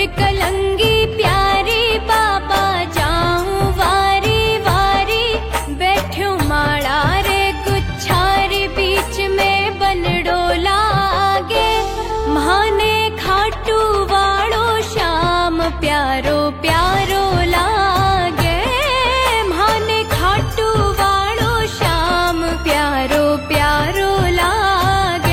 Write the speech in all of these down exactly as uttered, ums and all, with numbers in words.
कलंगी प्यारी बाबा जाऊं वारी वारी, बैठो माड़ा रे गुच्छारी बीच में बनड़ो लागे, माने खाटू वालो श्याम प्यारो प्यारो लागे, माने खाटू वालो श्याम प्यारो प्यारो लागे।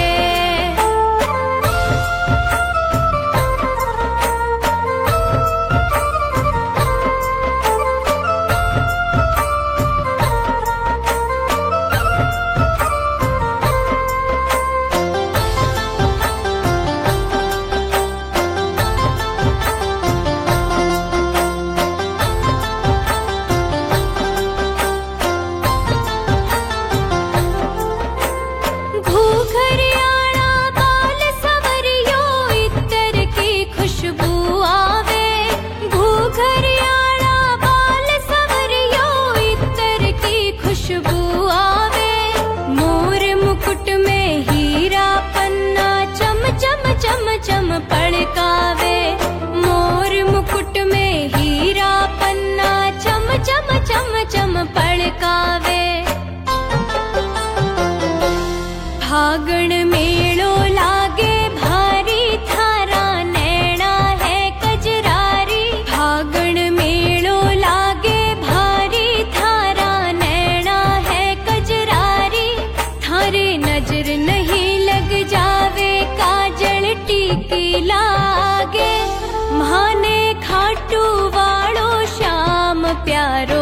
घूघरियाड़ा बाल सवरियो इत्र की खुशबू आवे, घूघरियाड़ा बाल सवरियो इत्र की खुशबू आवे, मोर मुकुट में हीरा पन्ना चम चम चम चम पड़कावे, मोर मुकुट में हीरा पन्ना चम चम चम चम पड़कावे। फागण मेलो लागे भारी थारा नैना है कजरारी, फागण मेलो लागे भारी थारा नैना है कजरारी, थारे नजर नहीं लग जावे काजल टीकी लागे, माने खाटू वालो श्याम प्यारो